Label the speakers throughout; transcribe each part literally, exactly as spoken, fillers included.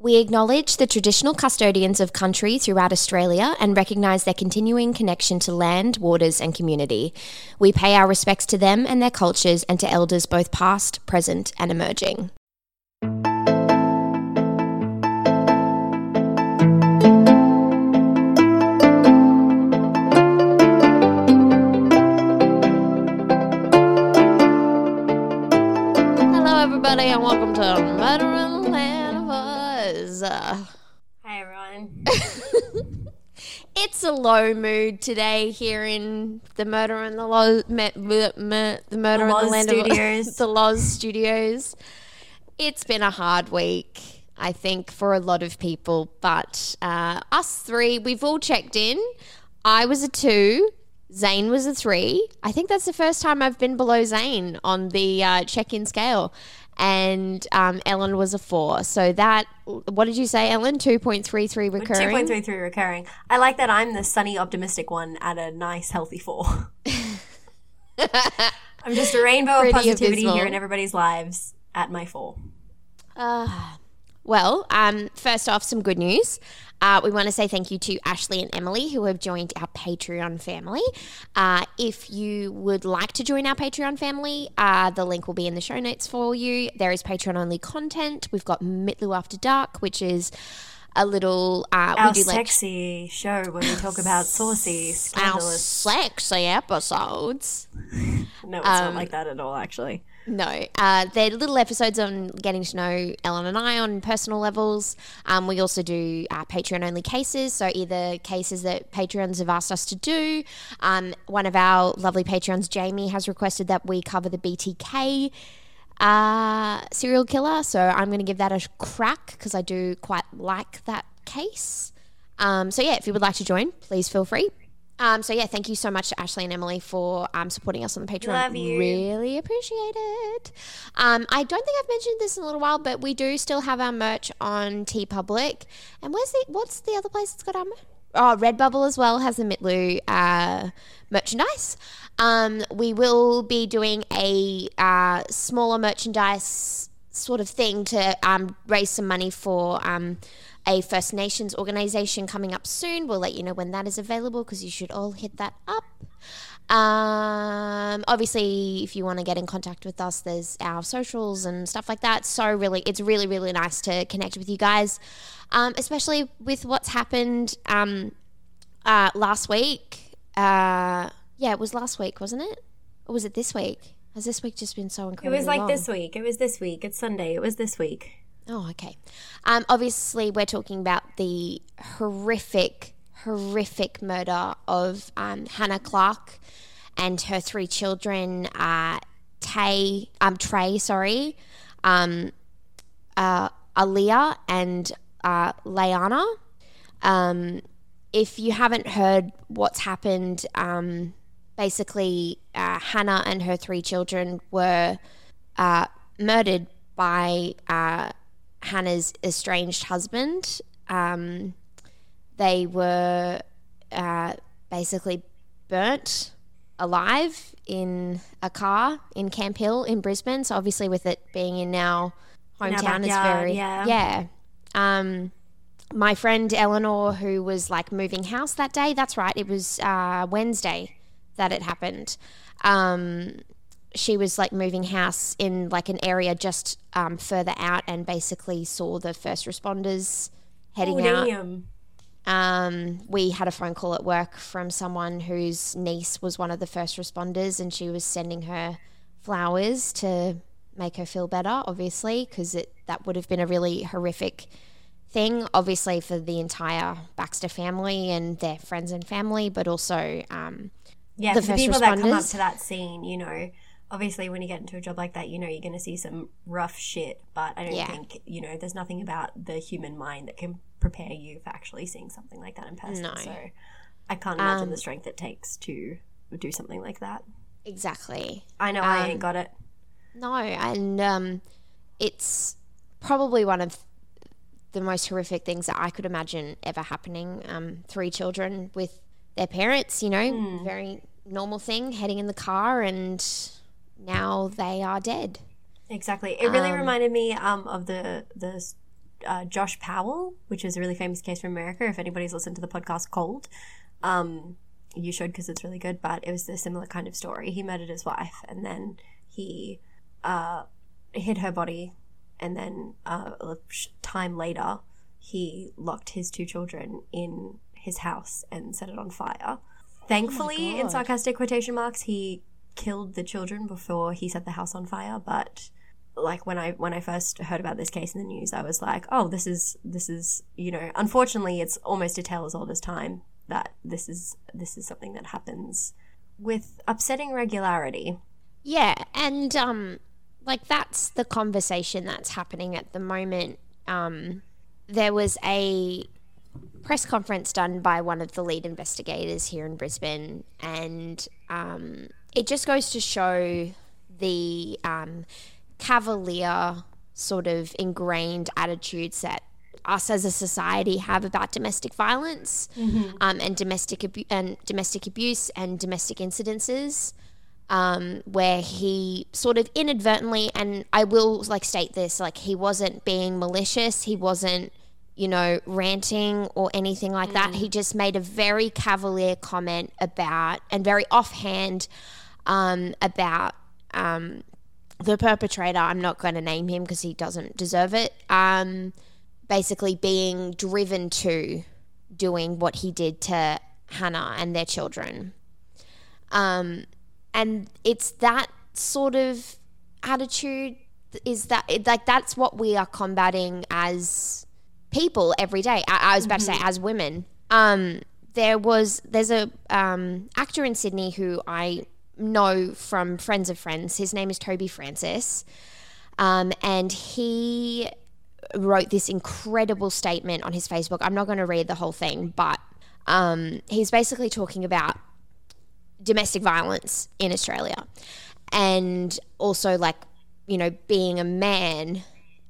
Speaker 1: We acknowledge the traditional custodians of country throughout Australia and recognise their continuing connection to land, waters and community. We pay our respects to them and their cultures and to elders both past, present and emerging. Hello everybody and welcome to Murder in the Land of Oz. Uh,
Speaker 2: Hi everyone.
Speaker 1: It's a low mood today here in the Murder in the Lo- me- me- me- the Murder
Speaker 2: The
Speaker 1: in the
Speaker 2: Loz
Speaker 1: Land
Speaker 2: Studios.
Speaker 1: of the Loz Studios. It's been a hard week, I think, for a lot of people, but uh, us three, we've all checked in. I was a two. Zane was a three. I think that's the first time I've been below Zane on the uh, check-in scale. And um, Ellen was a four. So that, what did you say, Ellen? two point three three recurring?
Speaker 2: two point three three recurring. I like that I'm the sunny, optimistic one at a nice, healthy four. I'm just a rainbow of
Speaker 1: Pretty
Speaker 2: positivity
Speaker 1: abysmal.
Speaker 2: here in everybody's lives at my four.
Speaker 1: Uh, well, um, first off, some good news. Uh, we want to say thank you to Ashley and Emily who have joined our Patreon family. Uh, if you would like to join our Patreon family, uh, the link will be in the show notes for you. There is Patreon-only content. We've got Mitlu After Dark, which is a little... Uh,
Speaker 2: Our
Speaker 1: we do
Speaker 2: sexy like, show where we talk about saucy,
Speaker 1: our
Speaker 2: scandalous...
Speaker 1: sexy episodes.
Speaker 2: No, it's
Speaker 1: um,
Speaker 2: not like that at all, actually.
Speaker 1: No, uh, they're little episodes on getting to know Ellen and I on personal levels. Um, we also do uh, Patreon-only cases, so either cases that Patreons have asked us to do. Um, one of our lovely Patreons, Jamie, has requested that we cover the B T K uh, serial killer, so I'm going to give that a crack because I do quite like that case. Um, so yeah, if you would like to join, please feel free. Um, so yeah, thank you so much to Ashley and Emily for um, supporting us on the Patreon.
Speaker 2: Love you.
Speaker 1: Really appreciate it. Um, I don't think I've mentioned this in a little while, but we do still have our merch on TeePublic. And where's the what's the other place that's got our merch? Oh, Redbubble as well has the Mitlu uh, merchandise. Um, we will be doing a uh, smaller merchandise sort of thing to um, raise some money for um, a First Nations organisation coming up soon. We'll let you know when that is available because you should all hit that up. Um, obviously, if you want to get in contact with us, there's our socials and stuff like that. So really, it's really, really nice to connect with you guys, um, especially with what's happened um, uh, last week. Uh, yeah, it was last week, wasn't it? Or was it this week? Has this week just been so
Speaker 2: It
Speaker 1: incredible?
Speaker 2: was like
Speaker 1: long?
Speaker 2: this week. It was this week. It's Sunday. It was this week.
Speaker 1: Oh, okay. Um, obviously, we're talking about the horrific, horrific murder of um, Hannah Clark and her three children, uh, Tay, um, Trey, sorry, um, uh, Aaliyah and uh, Layana. Um, if you haven't heard what's happened, um, basically uh, Hannah and her three children were uh, murdered by uh, Hannah's estranged husband. Um, they were uh, basically burnt alive in a car in Camp Hill in Brisbane. So obviously with it being in our hometown,
Speaker 2: In our
Speaker 1: is very,
Speaker 2: backyard,
Speaker 1: yeah. Um, my friend Eleanor, who was like moving house that day, that's right, it was uh, Wednesday that it happened. Um, she was like moving house in like an area just um, further out and basically saw the first responders heading
Speaker 2: oh,
Speaker 1: out.
Speaker 2: damn.
Speaker 1: Um, we had a phone call at work from someone whose niece was one of the first responders and she was sending her flowers to make her feel better, obviously, because it that would have been a really horrific thing, obviously, for the entire Baxter family and their friends and family, but also um,
Speaker 2: Yeah,
Speaker 1: the
Speaker 2: for the
Speaker 1: first
Speaker 2: people that come up
Speaker 1: responders.
Speaker 2: to that scene, you know, obviously when you get into a job like that, you know you're going to see some rough shit, but I don't
Speaker 1: Yeah.
Speaker 2: think, you know, there's nothing about the human mind that can prepare you for actually seeing something like that in person.
Speaker 1: No.
Speaker 2: So I can't imagine
Speaker 1: Um,
Speaker 2: the strength it takes to do something like that.
Speaker 1: Exactly.
Speaker 2: I know I
Speaker 1: um,
Speaker 2: ain't got it.
Speaker 1: No, and um, it's probably one of the most horrific things that I could imagine ever happening. Um, three children with their parents, you know,
Speaker 2: Hmm.
Speaker 1: very normal thing, heading in the car, and now they are dead.
Speaker 2: Exactly. It really
Speaker 1: um,
Speaker 2: reminded me um, of the the uh, Josh Powell, which is a really famous case from America. If anybody's listened to the podcast Cold, um, you should, because it's really good. But it was a similar kind of story. He murdered his wife, and then he uh, hid her body, and then uh, a time later, he locked his two children in his house and set it on fire. Thankfully,
Speaker 1: Oh
Speaker 2: in sarcastic quotation marks, he killed the children before he set the house on fire. But like when I when I first heard about this case in the news, I was like, oh, this is this is you know, unfortunately, it's almost a tale as old as time that this is this is something that happens with upsetting regularity.
Speaker 1: Yeah, and um, like that's the conversation that's happening at the moment. Um, there was a press conference done by one of the lead investigators here in Brisbane, and um, it just goes to show the um, cavalier sort of ingrained attitudes that us as a society have about domestic violence, mm-hmm. um, and domestic abu- and domestic abuse and domestic incidences, um, where he sort of inadvertently, and I will like state this, like he wasn't being malicious, he wasn't, you know, ranting or anything like mm. that. He just made a very cavalier comment about, and very offhand, um, about um, the perpetrator. I'm not going to name him because he doesn't deserve it. Um, basically being driven to doing what he did to Hannah and their children. Um, and it's that sort of attitude is that, it, like, that's what we are combating as people every day. I, I was about mm-hmm. to say as women. Um, there was, there's a um, actor in Sydney who I know from friends of friends. His name is Toby Francis. Um, and he wrote this incredible statement on his Facebook. I'm not going to read the whole thing, but um, he's basically talking about domestic violence in Australia, and also like, you know, being a man,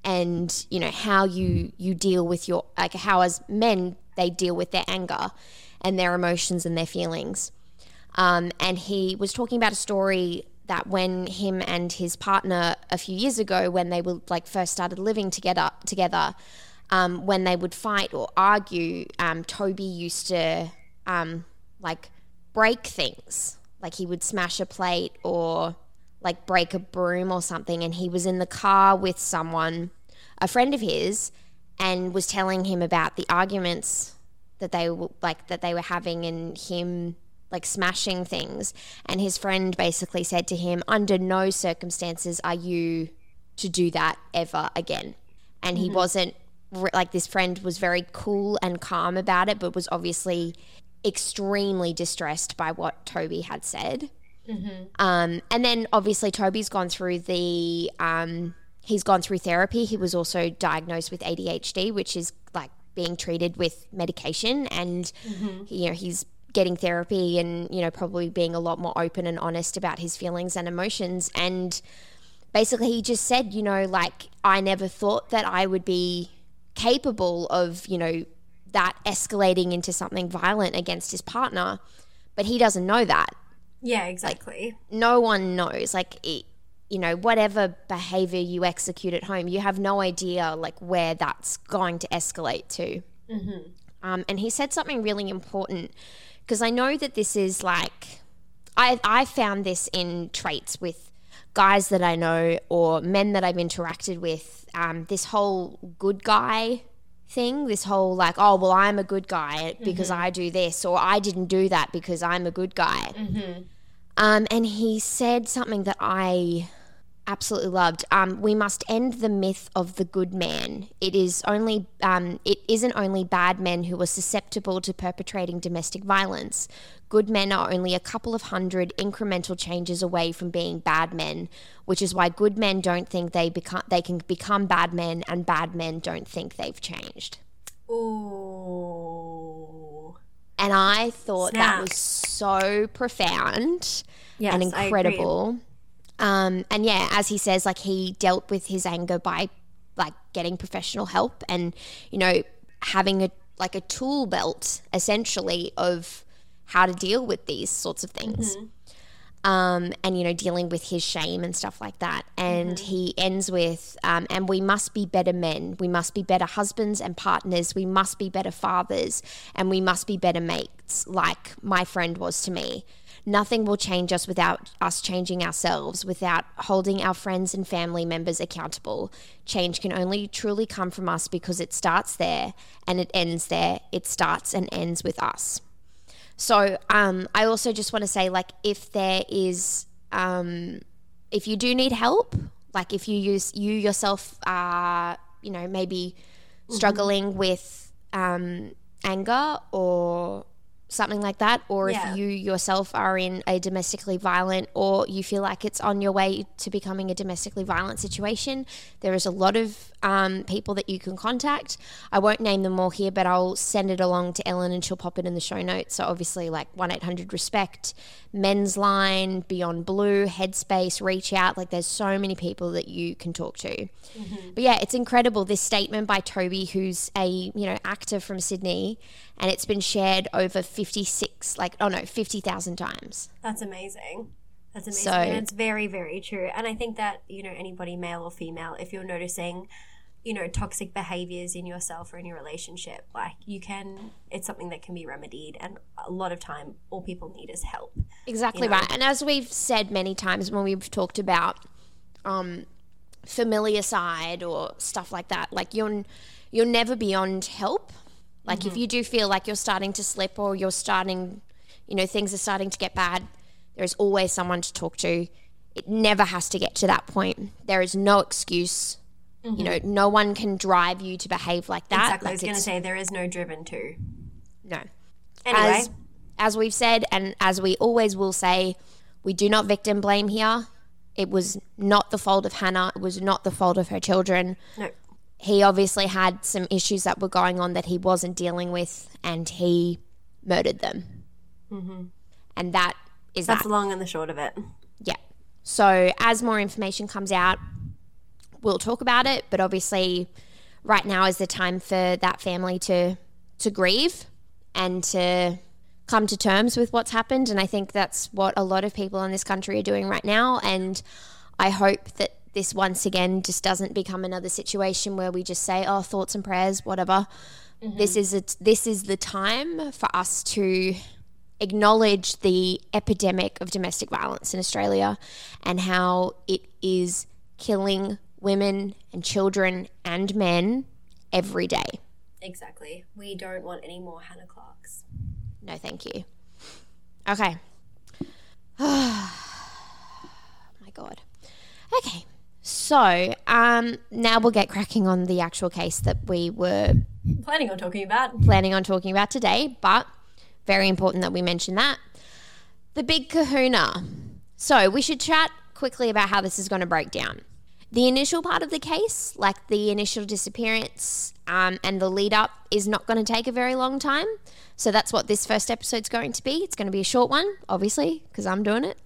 Speaker 1: and you know how you you deal with your, like how as men they deal with their anger and their emotions and their feelings. Um, and he was talking about a story that when him and his partner a few years ago, when they were like first started living together, together, um, when they would fight or argue, um, Toby used to um, like break things. Like he would smash a plate or like break a broom or something. And he was in the car with someone, a friend of his, and was telling him about the arguments that they were like that they were having, and him like smashing things. And his friend basically said to him, under no circumstances are you to do that ever again. And mm-hmm. he wasn't like, this friend was very cool and calm about it, but was obviously extremely distressed by what Toby had said. Mm-hmm. Um, and then obviously Toby's gone through the, um, he's gone through therapy. He was also diagnosed with A D H D, which is like being treated with medication, and mm-hmm. you know, he's getting therapy and, you know, probably being a lot more open and honest about his feelings and emotions. And basically he just said, you know, like, I never thought that I would be capable of, you know, that escalating into something violent against his partner, but he doesn't know that.
Speaker 2: Yeah, exactly.
Speaker 1: Like, no one knows. Like, it, you know, whatever behavior you execute at home, you have no idea like where that's going to escalate to. Mm-hmm. Um, and he said something really important, because I know that this is like, I I found this in traits with guys that I know or men that I've interacted with, um, this whole good guy thing, this whole like, oh, well, I'm a good guy because mm-hmm. I do this, or I didn't do that because I'm a good guy. Mm-hmm. Um, and he said something that I absolutely loved. Um, we must end the myth of the good man. It is only, um, it isn't only bad men who are susceptible to perpetrating domestic violence. Good men are only a couple of hundred incremental changes away from being bad men, which is why good men don't think they become they can become bad men, and bad men don't think they've changed.
Speaker 2: Ooh.
Speaker 1: And I thought
Speaker 2: Snap.
Speaker 1: that was so profound
Speaker 2: yes,
Speaker 1: and incredible. Um, and yeah, as he says, like, he dealt with his anger by like getting professional help and, you know, having a like a tool belt essentially of how to deal with these sorts of things. Mm-hmm. Um, and, you know, dealing with his shame and stuff like that. And mm-hmm. he ends with, um, and we must be better men. We must be better husbands and partners. We must be better fathers, and we must be better mates, like my friend was to me. Nothing will change us without us changing ourselves, without holding our friends and family members accountable. Change can only truly come from us because it starts there and it ends there. It starts and ends with us. So um, I also just want to say, like, if there is, um, if you do need help, like if you use you yourself are, you know, maybe struggling mm-hmm. with um, anger or something like that, or yeah. if you yourself are in a domestically violent, or you feel like it's on your way to becoming a domestically violent situation, there is a lot of um, people that you can contact. I won't name them all here, but I'll send it along to Ellen and she'll pop it in the show notes. So obviously, like one eight hundred RESPECT, Men's Line, Beyond Blue, Headspace, Reach Out. Like there's so many people that you can talk to. Mm-hmm. But yeah, it's incredible, this statement by Toby, who's a, you know, actor from Sydney, and it's been shared over fifty-six, like, oh no, fifty thousand times.
Speaker 2: That's amazing. That's amazing.
Speaker 1: So,
Speaker 2: and it's very, very true. And I think that, you know, anybody, male or female, if you're noticing, you know, toxic behaviors in yourself or in your relationship, like you can, it's something that can be remedied. And a lot of time, all people need is help.
Speaker 1: Exactly
Speaker 2: you know?
Speaker 1: right. And as we've said many times when we've talked about um, familiar side or stuff like that, like you're, you're never beyond help. Like mm-hmm. if you do feel like you're starting to slip or you're starting, you know, things are starting to get bad, there is always someone to talk to. It never has to get to that point. There is no excuse. Mm-hmm. You know, no one can drive you to behave like that.
Speaker 2: Exactly.
Speaker 1: Like
Speaker 2: I was going to say there is no driven to.
Speaker 1: No.
Speaker 2: Anyway.
Speaker 1: As, as we've said, and as we always will say, we do not victim blame here. It was not the fault of Hannah. It was not the fault of her children.
Speaker 2: No.
Speaker 1: He obviously had some issues that were going on that he wasn't dealing with, and he murdered them.
Speaker 2: Mm-hmm.
Speaker 1: And that is
Speaker 2: That's
Speaker 1: that.
Speaker 2: the long and the short of it.
Speaker 1: Yeah. So as more information comes out, we'll talk about it. But obviously right now is the time for that family to to grieve and to come to terms with what's happened. And I think that's what a lot of people in this country are doing right now. And I hope that this once again just doesn't become another situation where we just say, oh, thoughts and prayers, whatever. Mm-hmm. This is a, this is the time for us to acknowledge the epidemic of domestic violence in Australia and how it is killing women and children and men every day.
Speaker 2: Exactly. We don't want any more Hannah Clarks.
Speaker 1: No, thank you. Okay. My God. Okay. So um, now we'll get cracking on the actual case that we were
Speaker 2: planning on talking about.
Speaker 1: Planning on talking about today, but very important that we mention that. The big kahuna. So we should chat quickly about how this is going to break down. The initial part of the case, like the initial disappearance um, and the lead up, is not going to take a very long time. So that's what this first episode's going to be. It's going to be a short one, obviously, because I'm doing it.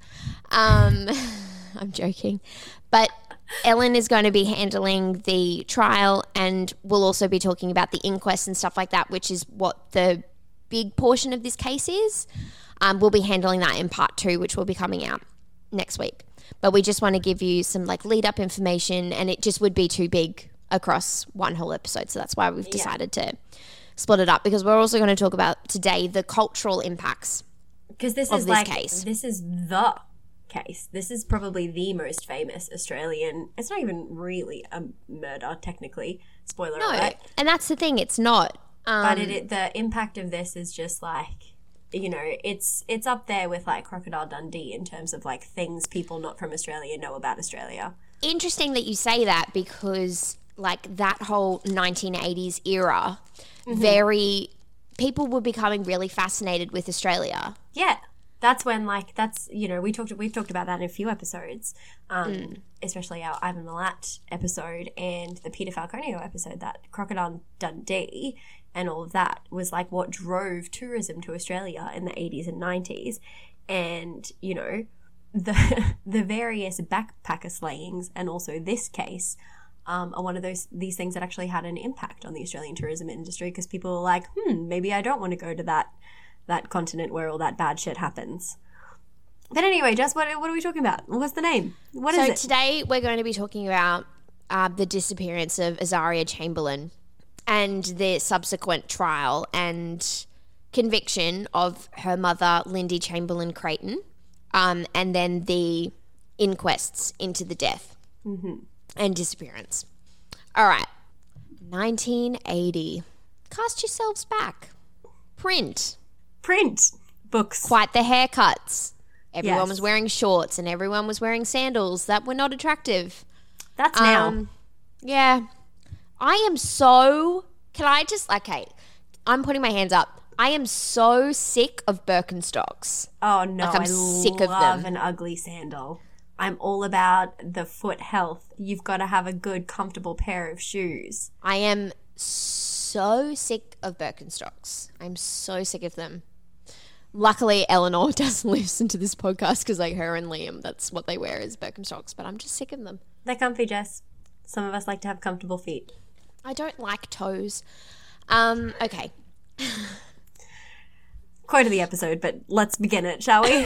Speaker 1: Um, I'm joking. But Ellen is going to be handling the trial, and we'll also be talking about the inquest and stuff like that, which is what the big portion of this case is. Um, we'll be handling that in part two, which will be coming out next week. But we just want to give you some like lead up information, and it just would be too big across one whole episode. So that's why we've decided yeah. to split it up, because we're also going to talk about today the cultural impacts.
Speaker 2: Because this
Speaker 1: of
Speaker 2: is
Speaker 1: this
Speaker 2: like
Speaker 1: case.
Speaker 2: This is the case. This is probably the most famous Australian. It's not even really a murder, technically. Spoiler
Speaker 1: no,
Speaker 2: alert.
Speaker 1: And that's the thing. It's not. Um,
Speaker 2: but it, it, the impact of this is just like, you know, it's it's up there with like Crocodile Dundee in terms of like things people not from Australia know about Australia.
Speaker 1: Interesting that you say that, because like that whole nineteen eighties era, mm-hmm. very people were becoming really fascinated with Australia.
Speaker 2: Yeah. That's when, like, that's, you know, we talked, we've talked about that in a few episodes, um, mm. especially our Ivan Milat episode and the Peter Falconio episode, that Crocodile Dundee and all of that was, like, what drove tourism to Australia in the eighties and nineties. And, you know, the the various backpacker slayings and also this case um, are one of those these things that actually had an impact on the Australian tourism industry, because people were like, hmm, maybe I don't want to go to that that continent where all that bad shit happens. But anyway, Jess, what, what are we talking about? What's the name? What
Speaker 1: so
Speaker 2: is it?
Speaker 1: today we're going to be talking about uh, the disappearance of Azaria Chamberlain and the subsequent trial and conviction of her mother, Lindy Chamberlain Creighton, um, and then the inquests into the death
Speaker 2: mm-hmm.
Speaker 1: and disappearance. All right. nineteen eighty. Cast yourselves back. Print.
Speaker 2: Print. Books.
Speaker 1: Quite the haircuts. Everyone
Speaker 2: Yes.
Speaker 1: was wearing shorts and everyone was wearing sandals that were not attractive.
Speaker 2: That's now.
Speaker 1: Um, yeah. I am so... Can I just... Okay. I'm putting my hands up. I am so sick of Birkenstocks.
Speaker 2: Oh, no.
Speaker 1: like I'm
Speaker 2: I
Speaker 1: sick of
Speaker 2: love
Speaker 1: them.
Speaker 2: an ugly sandal. I'm all about the foot health. You've got to have a good, comfortable pair of shoes.
Speaker 1: I am so sick of Birkenstocks. I'm so sick of them. Luckily, Eleanor doesn't listen to this podcast because like her and Liam, that's what they wear is Birkenstocks, but I'm just sick of them.
Speaker 2: They're comfy, Jess. Some of us like to have comfortable feet.
Speaker 1: I don't like toes. Um, okay.
Speaker 2: Quote of the episode, but let's begin it, shall we?
Speaker 1: I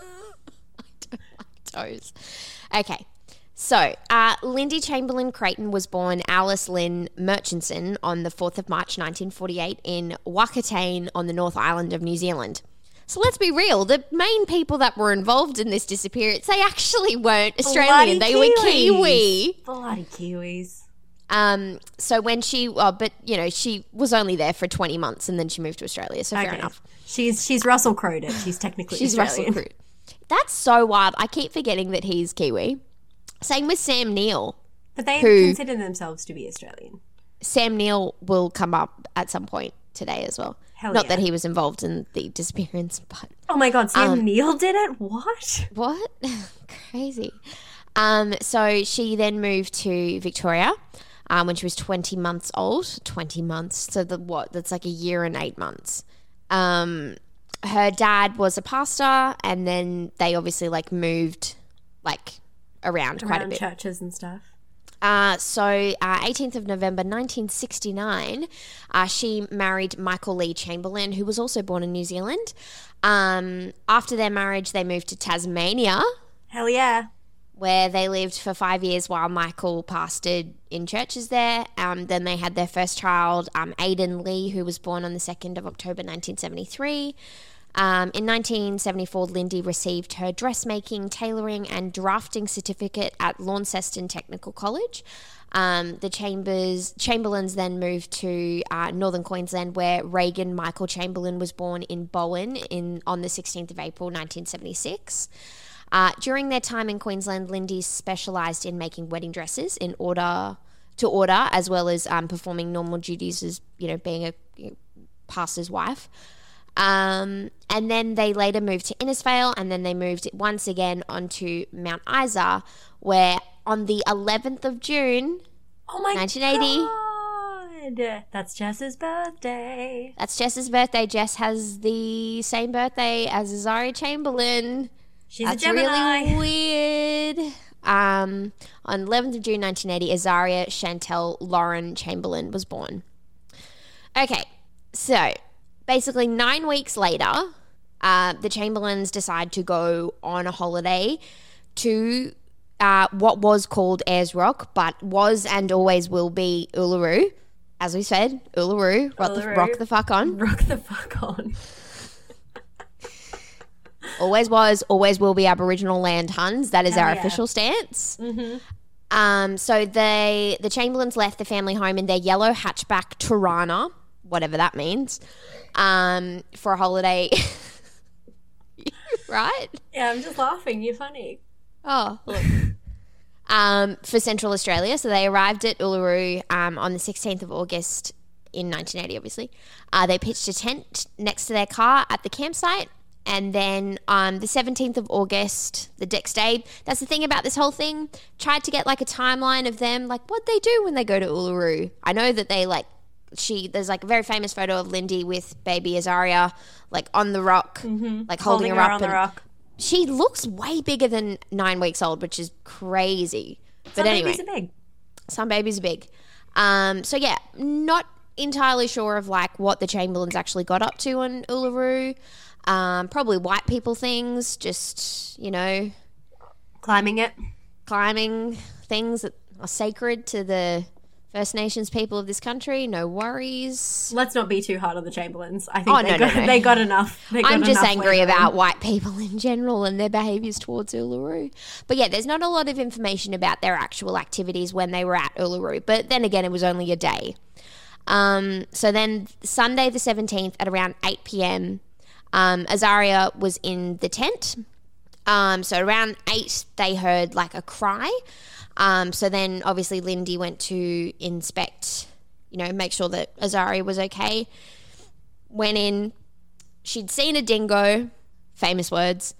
Speaker 1: don't like toes. Okay. So, uh, Lindy Chamberlain Creighton was born Alice Lynn Murchison on the fourth of March nineteen forty-eight in Wakatane on the North Island of New Zealand. So let's be real, the main people that were involved in this disappearance, they actually weren't Australian.
Speaker 2: Bloody
Speaker 1: They were Kiwi.
Speaker 2: Bloody Kiwis.
Speaker 1: Um, so when she, well, but you know, she was only there for twenty months and then she moved to Australia. So fair
Speaker 2: Okay.
Speaker 1: enough.
Speaker 2: She's she's Russell Crowe'd it. She's technically
Speaker 1: She's
Speaker 2: Australian.
Speaker 1: Russell Crowe. That's so wild. I keep forgetting that he's Kiwi. Same with Sam Neill.
Speaker 2: But they
Speaker 1: Who-
Speaker 2: consider themselves to be Australian.
Speaker 1: Sam Neill will come up at some point today as well.
Speaker 2: Hell
Speaker 1: Not
Speaker 2: yeah.
Speaker 1: that he was involved in the disappearance, but
Speaker 2: Oh my god, Sam
Speaker 1: Um,
Speaker 2: Neill did it? What?
Speaker 1: what? Crazy. Um, so she then moved to Victoria um, when she was twenty months old. twenty months. So the what? That's like a year and eight months. Um, her dad was a pastor, and then they obviously like moved like around, quite a
Speaker 2: Around
Speaker 1: bit.
Speaker 2: churches and stuff.
Speaker 1: Uh, so, uh, eighteenth of November nineteen sixty-nine, uh, she married Michael Lee Chamberlain, who was also born in New Zealand. Um, after their marriage, they moved to Tasmania,
Speaker 2: Hell yeah.
Speaker 1: where they lived for five years while Michael pastored in churches there. Um, then they had their first child, um, Aidan Lee, who was born on the second of October nineteen seventy-three. Um, in nineteen seventy-four, Lindy received her dressmaking, tailoring, and drafting certificate at Launceston Technical College. Um, the Chambers Chamberlains then moved to uh, Northern Queensland, where Reagan Michael Chamberlain was born in Bowen in on the sixteenth of April, nineteen seventy-six. Uh, during their time in Queensland, Lindy specialised in making wedding dresses in order to order, as well as um, performing normal duties as you know being a you know, pastor's wife. Um, and then they later moved to Innisfail, and then they moved once again onto Mount Isa, where on the eleventh of June,
Speaker 2: Oh my
Speaker 1: nineteen eighty.
Speaker 2: god. That's Jess's birthday.
Speaker 1: That's Jess's birthday. Jess has the same birthday as Azaria Chamberlain.
Speaker 2: She's
Speaker 1: That's
Speaker 2: a Gemini.
Speaker 1: really weird. Um, on eleventh of June nineteen eighty, Azaria Chantel Lauren Chamberlain was born. Okay, so basically nine weeks later, uh, the Chamberlains decide to go on a holiday to uh, what was called Ayers Rock, but was and always will be Uluru. As we said, Uluru, rock the,
Speaker 2: Uluru.
Speaker 1: rock the fuck on.
Speaker 2: Rock the fuck on.
Speaker 1: Always was, always will be Aboriginal land Huns. That is
Speaker 2: Hell
Speaker 1: our
Speaker 2: yeah.
Speaker 1: official stance.
Speaker 2: Mm-hmm.
Speaker 1: Um, so they, the Chamberlains left the family home in their yellow hatchback Turana, whatever that means, um, for a holiday. Right?
Speaker 2: Yeah, I'm just laughing. You're funny.
Speaker 1: Oh, look. um, for Central Australia. So they arrived at Uluru um, on the sixteenth of August in nineteen eighty, obviously. Uh, they pitched a tent next to their car at the campsite. And then on the seventeenth of August, the next day, that's the thing about this whole thing, tried to get like a timeline of them, like what they do when they go to Uluru. I know that they like, she, there's like a very famous photo of Lindy with baby Azaria, like on the rock,
Speaker 2: Mm-hmm.
Speaker 1: like holding, her,
Speaker 2: her
Speaker 1: up.
Speaker 2: on the
Speaker 1: and
Speaker 2: rock.
Speaker 1: She looks way bigger than nine weeks old, which is crazy. But
Speaker 2: Some
Speaker 1: anyway,
Speaker 2: babies are big.
Speaker 1: some babies are big. Um, so yeah, not entirely sure of like what the Chamberlains actually got up to on Uluru. Um, probably white people things, just, you know,
Speaker 2: Climbing it.
Speaker 1: climbing things that are sacred to the First Nations people of this country. No worries.
Speaker 2: Let's not be too hard on the Chamberlains. I think
Speaker 1: Oh,
Speaker 2: they,
Speaker 1: no,
Speaker 2: got,
Speaker 1: no, no.
Speaker 2: they got enough. They got
Speaker 1: I'm just
Speaker 2: enough
Speaker 1: angry
Speaker 2: later
Speaker 1: about
Speaker 2: on.
Speaker 1: white people in general and their behaviours towards Uluru. But yeah, there's not a lot of information about their actual activities when they were at Uluru. But then again, it was only a day. Um, so then Sunday the seventeenth at around eight p.m, um, Azaria was in the tent. Um, so around eight, they heard like a cry. Um, so then obviously Lindy went to inspect, you know, make sure that Azaria was okay. Went in, she'd seen a dingo, famous words.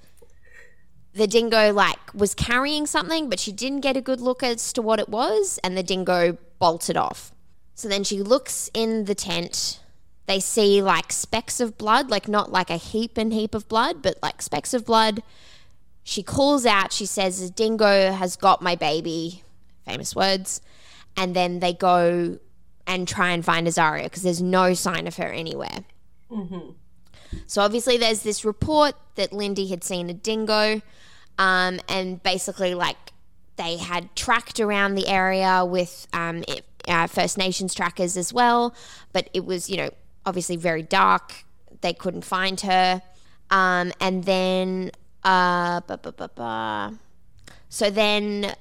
Speaker 1: The dingo like was carrying something, but she didn't get a good look as to what it was, and the dingo bolted off. So then she looks in the tent. They see like specks of blood, like not like a heap and heap of blood, but like specks of blood. She calls out, she says, "The dingo has got my baby," famous words. And then they go and try and find Azaria because there's no sign of her anywhere.
Speaker 2: Mm-hmm.
Speaker 1: So obviously there's this report that Lindy had seen a dingo, um, and basically like they had tracked around the area with um, it, uh, First Nations trackers as well, but it was, you know, obviously very dark. They couldn't find her. Um, and then... Uh, ba, ba, ba, ba. So then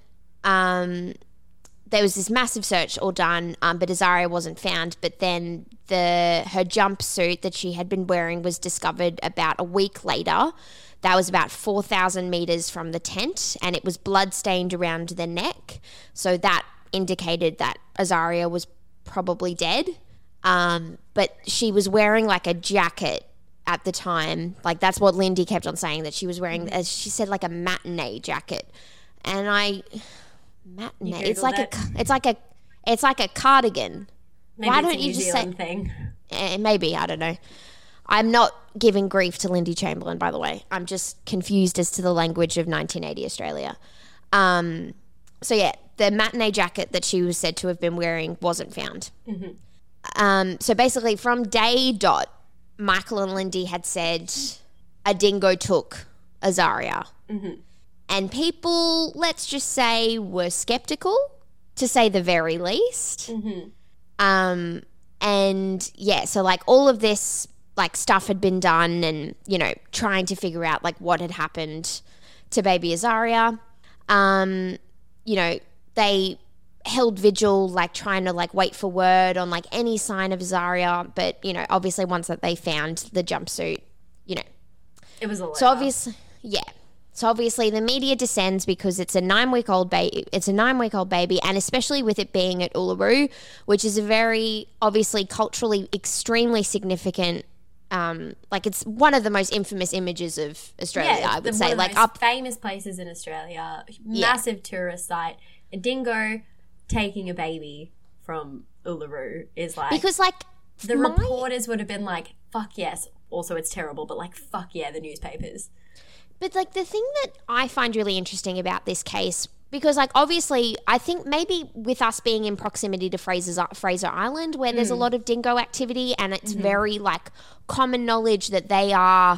Speaker 1: um, there was this massive search all done, um, but Azaria wasn't found. But then the her jumpsuit that she had been wearing was discovered about a week later. That was about four thousand metres from the tent, and it was blood-stained around the neck. So that indicated that Azaria was probably dead. Um, but she was wearing like a jacket at the time. Like that's what Lindy kept on saying, that she was wearing, as she said, like a matinee jacket. And I matinee it's like
Speaker 2: it?
Speaker 1: a it's like a it's like a cardigan.
Speaker 2: Maybe
Speaker 1: Why
Speaker 2: it's
Speaker 1: don't
Speaker 2: a
Speaker 1: you
Speaker 2: New
Speaker 1: just
Speaker 2: Zealand
Speaker 1: say
Speaker 2: thing?
Speaker 1: eh, maybe, I don't know. I'm not giving grief to Lindy Chamberlain, by the way. I'm just confused as to the language of nineteen eighty Australia. Um, so yeah, the matinee jacket that she was said to have been wearing wasn't found.
Speaker 2: Mm-hmm.
Speaker 1: Um, so basically from day dot, Michael and Lindy had said a dingo took Azaria.
Speaker 2: Mm-hmm.
Speaker 1: And people, let's just say, were skeptical, to say the very least.
Speaker 2: Mm-hmm.
Speaker 1: Um, and yeah, so like all of this like stuff had been done and, you know, trying to figure out like what had happened to baby Azaria. Um, you know, they held vigil, like trying to like wait for word on like any sign of Azaria. But, you know, obviously once that they found the jumpsuit, you know.
Speaker 2: It was a lot.
Speaker 1: So obviously, yeah. So obviously the media descends because it's a nine-week-old baby. It's a nine-week-old baby, and especially with it being at Uluru, which is a very obviously culturally extremely significant. Um, like it's one of the most infamous images of Australia.
Speaker 2: Yeah,
Speaker 1: I would
Speaker 2: the,
Speaker 1: say,
Speaker 2: one of
Speaker 1: like
Speaker 2: the most
Speaker 1: up.
Speaker 2: famous places in Australia,
Speaker 1: Yeah.
Speaker 2: massive tourist site. A dingo taking a baby from Uluru is like
Speaker 1: Because like
Speaker 2: the
Speaker 1: my-
Speaker 2: reporters would have been like, "Fuck yes." Also, it's terrible, but like, "Fuck yeah," the newspapers.
Speaker 1: But like the thing that I find really interesting about this case, because like obviously I think maybe with us being in proximity to Fraser's, Fraser Island, where there's a lot of dingo activity, and it's very like common knowledge that they are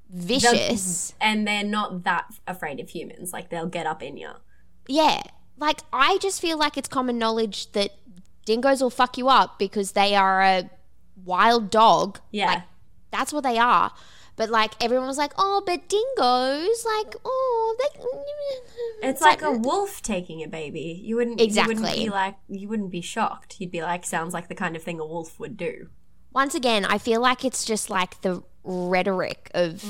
Speaker 1: vicious.
Speaker 2: And they're not that afraid of humans. Like, they'll get up in you.
Speaker 1: Yeah. Like I just feel like it's common knowledge that dingoes will fuck you up because they are a wild dog.
Speaker 2: Yeah.
Speaker 1: Like, that's what they are. But like everyone was like, "Oh, but dingoes, like, oh, they."
Speaker 2: It's, like, a wolf taking a baby. You wouldn't
Speaker 1: Exactly.
Speaker 2: You wouldn't be like you wouldn't be shocked. You'd be like, sounds like the kind of thing a wolf would do.
Speaker 1: Once again, I feel like it's just like the rhetoric of.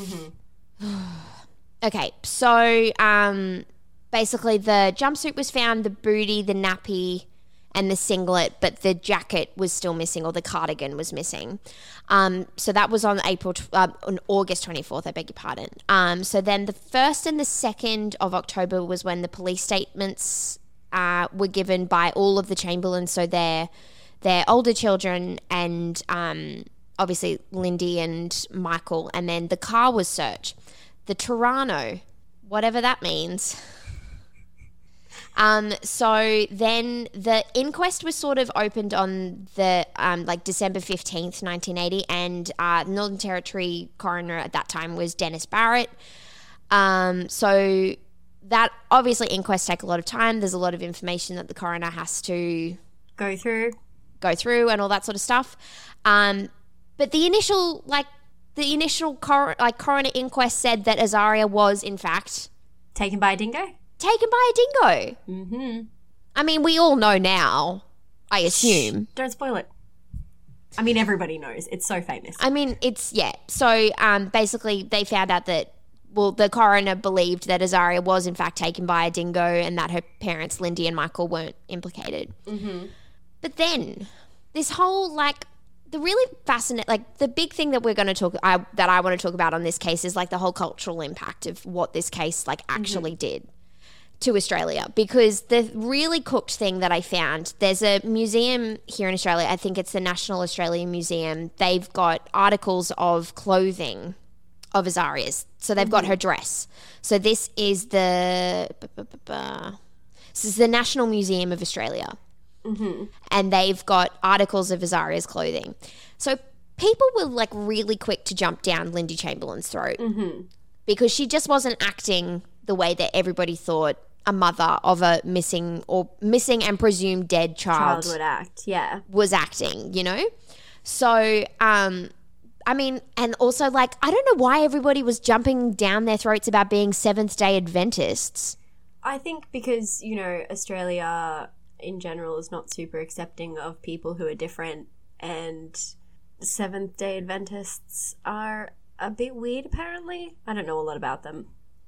Speaker 1: Okay, so um, basically the jumpsuit was found, the booty, the nappy, and the singlet, but the jacket was still missing, or the cardigan was missing. Um, so that was on April, uh, on August twenty-fourth, I beg your pardon. Um, so then the first and the second of October was when the police statements uh, were given by all of the Chamberlains, so their, their older children and um, obviously Lindy and Michael, and then the car was searched. The Toronto, whatever that means. Um, so then the inquest was sort of opened on the um, like December fifteenth, nineteen eighty, and uh, Northern Territory coroner at that time was Dennis Barrett. Um, so that obviously inquests take a lot of time. There's a lot of information that the coroner has to
Speaker 2: Go through.
Speaker 1: go through and all that sort of stuff. Um, but the initial like the initial cor- like coroner inquest said that Azaria was in fact
Speaker 2: Taken by a dingo?
Speaker 1: taken by a dingo.
Speaker 2: Mm-hmm.
Speaker 1: I mean, we all know now, I assume.
Speaker 2: Don't spoil it. I mean, everybody knows. It's so famous.
Speaker 1: I mean, it's, yeah. So um, basically they found out that, well, the coroner believed that Azaria was in fact taken by a dingo and that her parents, Lindy and Michael, weren't implicated.
Speaker 2: Mm-hmm.
Speaker 1: But then this whole, like, the really fascinating, like, the big thing that we're going to talk, I, that I want to talk about on this case is, like, the whole cultural impact of what this case, like, actually mm-hmm. did to Australia. Because the really cooked thing that I found, there's a museum here in Australia, I think it's the National Australian Museum. They've got articles of clothing of Azaria's. So they've mm-hmm. got her dress. So this is the, this is the National Museum of Australia. Mm-hmm. And they've got articles of Azaria's clothing. So people were like really quick to jump down Lindy Chamberlain's throat
Speaker 2: mm-hmm.
Speaker 1: because she just wasn't acting the way that everybody thought a mother of a missing or missing and presumed dead child,
Speaker 2: child would act. Yeah,
Speaker 1: was acting, you know? So, um, I mean, and also like, I don't know why everybody was jumping down their throats about being Seventh-day Adventists.
Speaker 2: I think because, you know, Australia in general is not super accepting of people who are different, and Seventh-day Adventists are a bit weird apparently. I don't know a lot about them.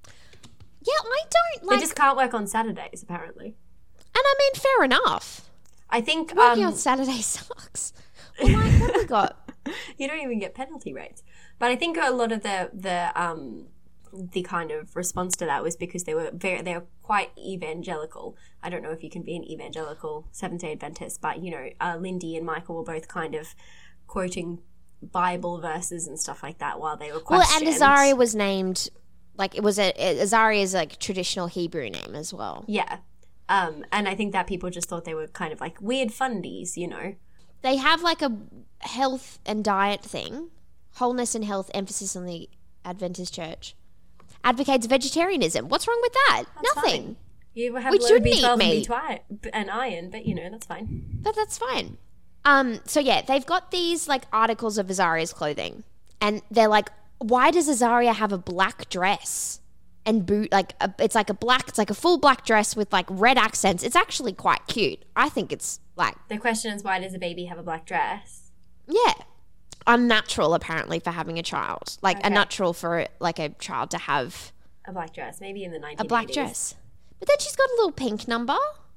Speaker 1: Yeah, I don't like...
Speaker 2: They just can't work on Saturdays apparently.
Speaker 1: And I mean, fair enough.
Speaker 2: I think
Speaker 1: working
Speaker 2: um,
Speaker 1: on Saturday sucks. Well, like, what have we got?
Speaker 2: You don't even get penalty rates. But I think a lot of the the um the kind of response to that was because they were very they were quite evangelical. I don't know if you can be an evangelical Seventh-day Adventist, but you know, uh, Lindy and Michael were both kind of quoting Bible verses and stuff like that while they were questioned.
Speaker 1: Well, and Azaria was named, like, it was a Azaria is like traditional Hebrew name as well.
Speaker 2: Yeah, um, and I think that people just thought they were kind of like weird fundies, you know.
Speaker 1: They have like a health and diet thing, wholeness and health, emphasis on the Adventist Church. Advocates vegetarianism. What's wrong with that?
Speaker 2: That's
Speaker 1: Nothing.
Speaker 2: Fine. You have
Speaker 1: we
Speaker 2: low
Speaker 1: shouldn't
Speaker 2: B twelve
Speaker 1: eat
Speaker 2: and
Speaker 1: meat.
Speaker 2: B twelve and iron, but you know, that's fine.
Speaker 1: But that's fine. Um, so yeah, they've got these like articles of Azaria's clothing, and they're like, why does Azaria have a black dress and boot? Like, a, it's like a black, it's like a full black dress with like red accents. It's actually quite cute. I think it's like.
Speaker 2: The question is, why does a baby have a black dress?
Speaker 1: Yeah. Unnatural apparently for having a child. Like
Speaker 2: Okay.
Speaker 1: unnatural for like a child to have
Speaker 2: A black dress, maybe in the nineteen eighties.
Speaker 1: a black dress. But then she's got a little pink number.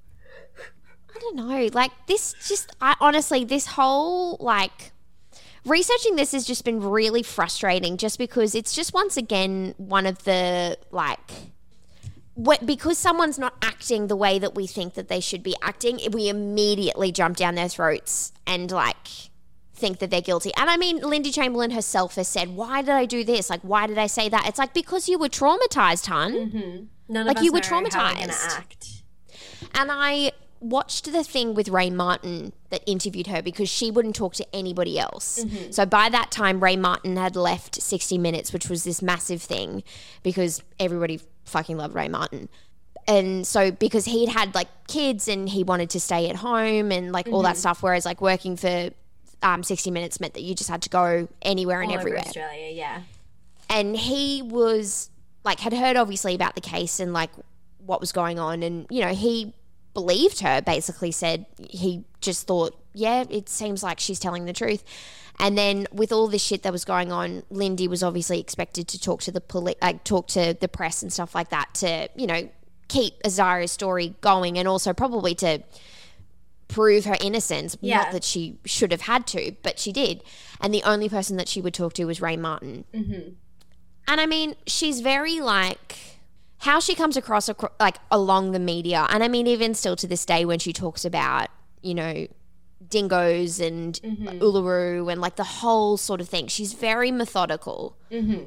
Speaker 1: I don't know. Like this just I honestly this whole like researching this has just been really frustrating just because it's just once again one of the like what, because someone's not acting the way that we think that they should be acting, we immediately jump down their throats and like think that they're guilty. And I mean, Lindy Chamberlain herself has said, why did I do this? Like, why did I say that? It's like, because you were traumatized, hun.
Speaker 2: Mm-hmm. None
Speaker 1: like,
Speaker 2: of us
Speaker 1: you were
Speaker 2: know how we're
Speaker 1: traumatized.
Speaker 2: gonna act.
Speaker 1: And I watched the thing with Ray Martin that interviewed her because she wouldn't talk to anybody else.
Speaker 2: Mm-hmm.
Speaker 1: So by that time, Ray Martin had left sixty minutes, which was this massive thing because everybody fucking loved Ray Martin. And so because he'd had like kids and he wanted to stay at home and like all
Speaker 2: Mm-hmm.
Speaker 1: that stuff, whereas like working for um, sixty minutes meant that you just had to go anywhere and
Speaker 2: All
Speaker 1: everywhere.
Speaker 2: over Australia, yeah.
Speaker 1: And he was like, had heard obviously about the case and like what was going on. And, you know, he believed her, basically said he just thought, yeah, it seems like she's telling the truth. And then with all this shit that was going on, Lindy was obviously expected to talk to the poli- like talk to the press and stuff like that to, you know, keep Azaria's story going and also probably to prove her innocence.
Speaker 2: Yeah.
Speaker 1: Not that she should have had to, but she did. And the only person that she would talk to was Ray Martin.
Speaker 2: Mm-hmm.
Speaker 1: And I mean, she's very like how she comes across acro- like along the media. And I mean, even still to this day when she talks about, you know, dingoes and
Speaker 2: mm-hmm.
Speaker 1: Uluru and like the whole sort of thing, she's very methodical.
Speaker 2: Mm-hmm.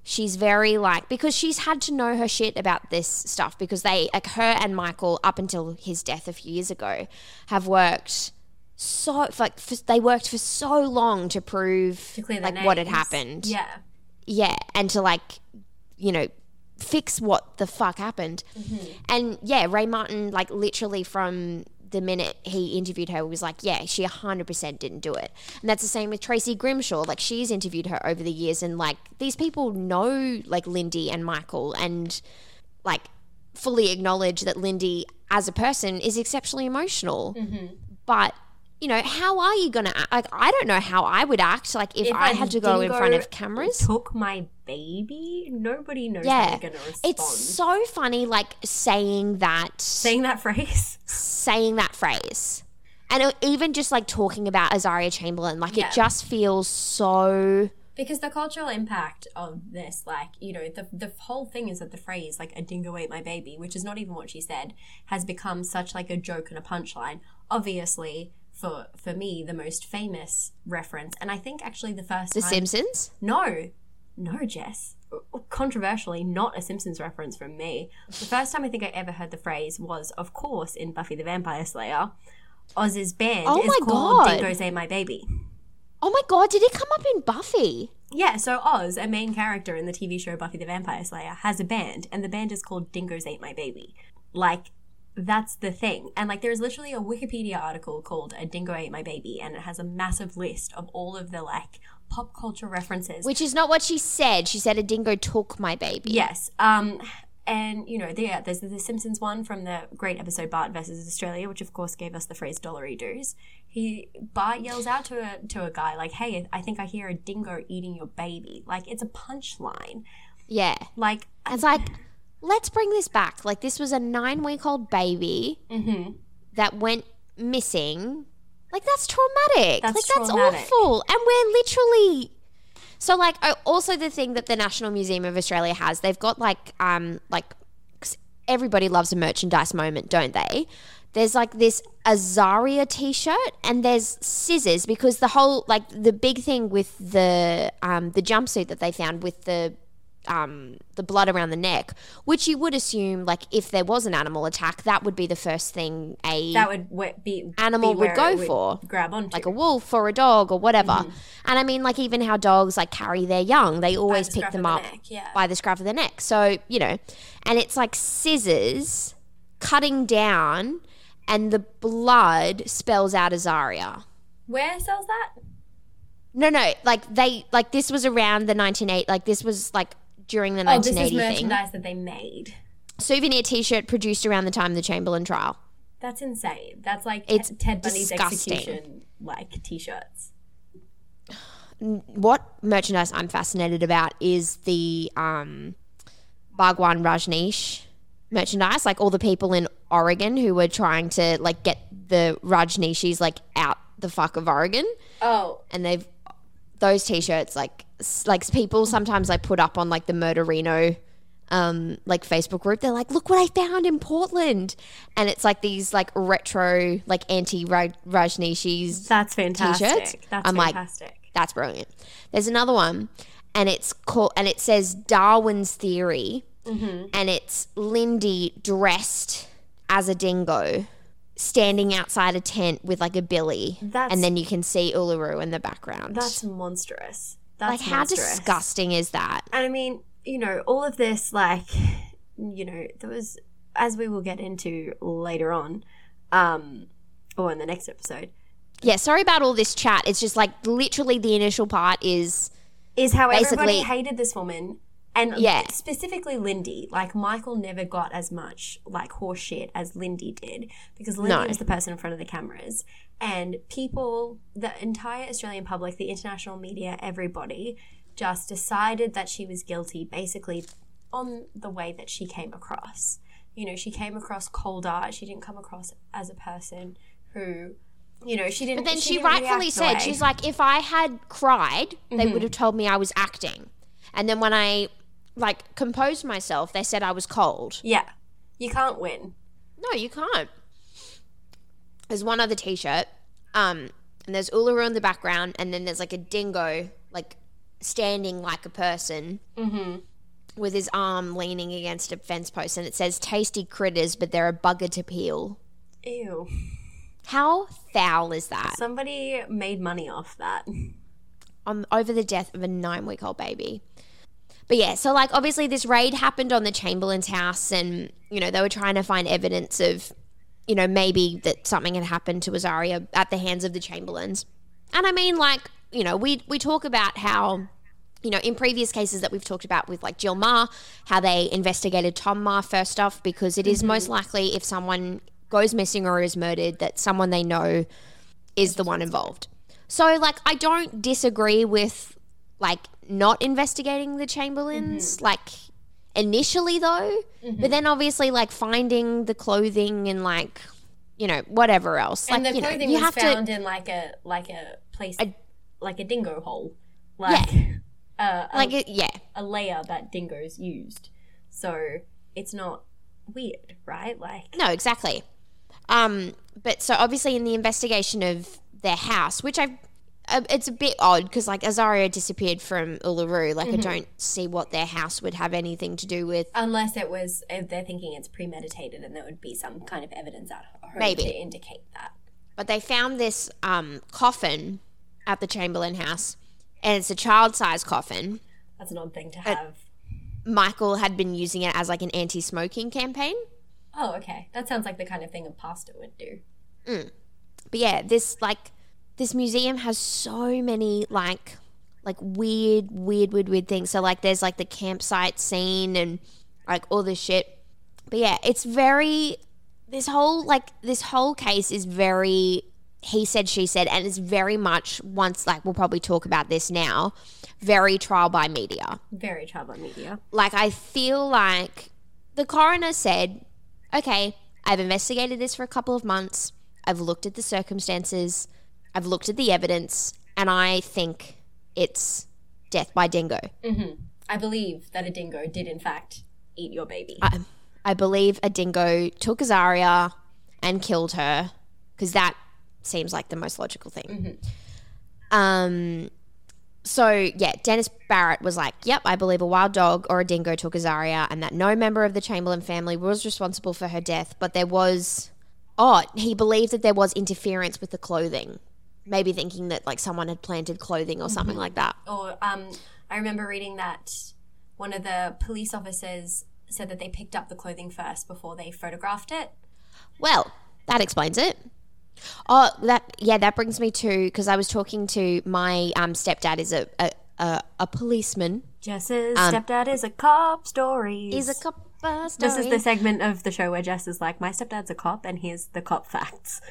Speaker 1: she's very like, because she's had to know her shit about this stuff because they, like her and Michael, up until his death a few years ago, have worked so, like for, they worked for so long to prove
Speaker 2: To clear their
Speaker 1: like
Speaker 2: names.
Speaker 1: what had happened.
Speaker 2: Yeah.
Speaker 1: Yeah, and to like, you know, fix what the fuck happened.
Speaker 2: Mm-hmm.
Speaker 1: And yeah, Ray Martin, like literally from the minute he interviewed her, was like, yeah, she one hundred percent didn't do it. And that's the same with Tracy Grimshaw. Like, she's interviewed her over the years, and like these people know like Lindy and Michael, and like fully acknowledge that Lindy as a person is exceptionally emotional.
Speaker 2: Mm-hmm.
Speaker 1: But you know, how are you gonna act? Like, I don't know how I would act. Like, if,
Speaker 2: If
Speaker 1: I
Speaker 2: a
Speaker 1: had to go in front
Speaker 2: dingo
Speaker 1: of cameras.
Speaker 2: Took my baby, nobody knows
Speaker 1: Yeah,
Speaker 2: how they're going to respond.
Speaker 1: it's so funny, like saying that,
Speaker 2: Saying that phrase.
Speaker 1: saying that phrase, and it- even just like talking about Azaria Chamberlain. Like,
Speaker 2: Yeah.
Speaker 1: it just feels so.
Speaker 2: Because the cultural impact of this, like, you know, the the whole thing is that the phrase, like, a dingo ate my baby, which is not even what she said, has become such, like, a joke and a punchline. Obviously, for for me, the most famous reference, and I think actually the first
Speaker 1: The
Speaker 2: time...
Speaker 1: Simpsons.
Speaker 2: No. No, Jess. Controversially, not a Simpsons reference from me. The first time I think I ever heard the phrase was, of course, in Buffy the Vampire Slayer. Oz's band
Speaker 1: Oh
Speaker 2: is
Speaker 1: my
Speaker 2: called
Speaker 1: God.
Speaker 2: Dingoes Ate My Baby.
Speaker 1: Oh my god, did it come up in Buffy?
Speaker 2: Yeah, so Oz, a main character in the T V show Buffy the Vampire Slayer, has a band, and the band is called Dingoes Ate My Baby. Like, that's the thing. And, like, there's literally a Wikipedia article called A Dingo Ate My Baby, and it has a massive list of all of the, like, pop culture references.
Speaker 1: Which is not what she said. She said a dingo took my baby.
Speaker 2: Yes. Um, and, you know, there, there's the Simpsons one from the great episode Bart versus Australia, which, of course, gave us the phrase dollary doos. He, Bart yells out to a, to a guy, like, hey, I think I hear a dingo eating your baby. Like, it's a punchline.
Speaker 1: Yeah.
Speaker 2: Like,
Speaker 1: It's like, let's bring this back. Like, this was a nine-week-old baby
Speaker 2: mm-hmm.
Speaker 1: that went missing. Like, that's traumatic.
Speaker 2: That's
Speaker 1: like,
Speaker 2: traumatic.
Speaker 1: that's awful. And we're literally... So, like, oh, also the thing that the National Museum of Australia has, they've got, like, um, like, 'cause everybody loves a merchandise moment, don't they? There's, like, this Azaria T-shirt, and there's scissors, because the whole, like, the big thing with the um, the jumpsuit that they found with the um, the blood around the neck, which you would assume, like, if there was an animal attack, that would be the first thing a
Speaker 2: that would we- be
Speaker 1: animal
Speaker 2: be
Speaker 1: would
Speaker 2: where
Speaker 1: go
Speaker 2: it would
Speaker 1: for.
Speaker 2: grab onto.
Speaker 1: like a wolf or a dog or whatever.
Speaker 2: Mm-hmm.
Speaker 1: And I mean, like, even how dogs like carry their young, they always
Speaker 2: the
Speaker 1: pick
Speaker 2: scruff
Speaker 1: them
Speaker 2: of the
Speaker 1: up
Speaker 2: neck, yeah.
Speaker 1: by the scruff of the neck. So, you know, and it's like scissors cutting down, and the blood spells out Azaria.
Speaker 2: Where sells that?
Speaker 1: No, no, like they, like this was around the nineteen eighty, like this was like during the
Speaker 2: Oh, this
Speaker 1: nineteen
Speaker 2: is
Speaker 1: eighty thing.
Speaker 2: merchandise that they made.
Speaker 1: Souvenir T-shirt produced around the time of the Chamberlain trial.
Speaker 2: That's insane. That's like
Speaker 1: It's
Speaker 2: Ted Ted Bundy's
Speaker 1: disgusting.
Speaker 2: execution, like T-shirts.
Speaker 1: What merchandise I'm fascinated about is the um, Bhagwan Rajneesh merchandise, like all the people in Oregon who were trying to like get the Rajneeshis like out the fuck of Oregon,
Speaker 2: Oh,
Speaker 1: and they've those T-shirts like s- like people sometimes like put up on like the Murderino um like Facebook group. They're like, look what I found in Portland, and it's like these like retro like anti Rajneeshis.
Speaker 2: that's fantastic.
Speaker 1: T-shirts?
Speaker 2: That's
Speaker 1: I'm like,
Speaker 2: fantastic.
Speaker 1: That's brilliant. There's another one, and it's called, and it says Darwin's Theory,
Speaker 2: Mm-hmm.
Speaker 1: and it's Lindy dressed as a dingo, standing outside a tent with like a billy,
Speaker 2: That's-
Speaker 1: and then you can see Uluru in the background.
Speaker 2: That's monstrous. That's
Speaker 1: like, how
Speaker 2: monstrous.
Speaker 1: disgusting is that?
Speaker 2: And I mean, you know, all of this, like, you know, there was, as we will get into later on, um, or in the next episode,
Speaker 1: Yeah, sorry about all this chat. It's just like literally the initial part is
Speaker 2: is how
Speaker 1: Basically-
Speaker 2: everybody hated this woman. And
Speaker 1: Yeah.
Speaker 2: specifically Lindy. Like, Michael never got as much, like, horse shit as Lindy did. Because Lindy
Speaker 1: No.
Speaker 2: was the person in front of the cameras. And people, the entire Australian public, the international media, everybody, just decided that she was guilty, basically, on the way that she came across. You know, she came across cold-eyed. She didn't come across as a person who... You know, she didn't.
Speaker 1: But then she,
Speaker 2: didn't
Speaker 1: rightfully
Speaker 2: react the
Speaker 1: said,
Speaker 2: way-
Speaker 1: she's like, if I had cried, they would have told me I was acting. And then when I, like, composed myself, they said I was cold.
Speaker 2: Yeah, you can't win.
Speaker 1: No, you can't. There's one other T-shirt, um, and there's Uluru in the background, and then there's, like, a dingo, like, standing like a person
Speaker 2: Mm-hmm.
Speaker 1: with his arm leaning against a fence post, and it says tasty critters, but they're a bugger to peel.
Speaker 2: Ew.
Speaker 1: How foul is that?
Speaker 2: Somebody made money off that.
Speaker 1: On over the death of a nine-week-old baby. But yeah, so like obviously this raid happened on the Chamberlain's house, and you know they were trying to find evidence of, you know, maybe that something had happened to Azaria at the hands of the Chamberlains. And I mean, like, you know, we we talk about how, you know, in previous cases that we've talked about with like Jill Meagher, how they investigated Tom Meagher first off, because it is mm-hmm. most likely if someone goes missing or is murdered that someone they know is the one involved. So like I don't disagree with like not investigating the Chamberlains, mm-hmm. like initially though, mm-hmm. but then obviously like finding the clothing and like, you know, whatever else.
Speaker 2: And
Speaker 1: like,
Speaker 2: the
Speaker 1: you
Speaker 2: clothing
Speaker 1: know, you
Speaker 2: was
Speaker 1: have
Speaker 2: found
Speaker 1: to,
Speaker 2: in like a like a place,
Speaker 1: a,
Speaker 2: like a dingo hole. Like,
Speaker 1: yeah.
Speaker 2: uh,
Speaker 1: like
Speaker 2: a,
Speaker 1: it, yeah.
Speaker 2: a layer that dingoes used. So it's not weird, right? Like
Speaker 1: No, exactly. Um, but so obviously in the investigation of their house, which I've, uh, it's a bit odd because like Azaria disappeared from Uluru. Like mm-hmm. I don't see what their house would have anything to do with.
Speaker 2: Unless it was, if they're thinking it's premeditated and there would be some kind of evidence at home
Speaker 1: Maybe.
Speaker 2: to indicate that.
Speaker 1: But they found this um, coffin at the Chamberlain house, and it's a child-sized coffin.
Speaker 2: That's an odd thing to have.
Speaker 1: Michael had been using it as like an anti-smoking campaign.
Speaker 2: Oh, okay. That sounds like the kind of thing a pastor would do.
Speaker 1: Mm. But yeah, this like this museum has so many like like weird, weird, weird, weird things. So like there's like the campsite scene and like all this shit. But yeah, it's very this whole like this whole case is very he said, she said, and it's very much once like we'll probably talk about this now, very trial by media.
Speaker 2: Very trial by media.
Speaker 1: Like I feel like the coroner said, okay, I've investigated this for a couple of months. I've looked at the circumstances. I've looked at the evidence. And I think it's death by dingo.
Speaker 2: Mm-hmm. I believe that a dingo did, in fact, eat your baby.
Speaker 1: I, I believe a dingo took Azaria and killed her because that seems like the most logical thing. Mm-hmm. Um... So, yeah, Dennis Barrett was like, yep, I believe a wild dog or a dingo took Azaria and that no member of the Chamberlain family was responsible for her death, but there was, oh, he believed that there was interference with the clothing, maybe thinking that, like, someone had planted clothing or something mm-hmm. like that.
Speaker 2: Or um, I remember reading that one of the police officers said that they picked up the clothing first before they photographed it.
Speaker 1: Well, that explains it. Oh, that yeah, that brings me to because I was talking to my um, stepdad is a a, a, a policeman.
Speaker 2: Jess's um, stepdad is a cop. Stories.
Speaker 1: He's a cop. Uh, stories.
Speaker 2: This is the segment of the show where Jess is like, my stepdad's a cop, and here's the cop facts.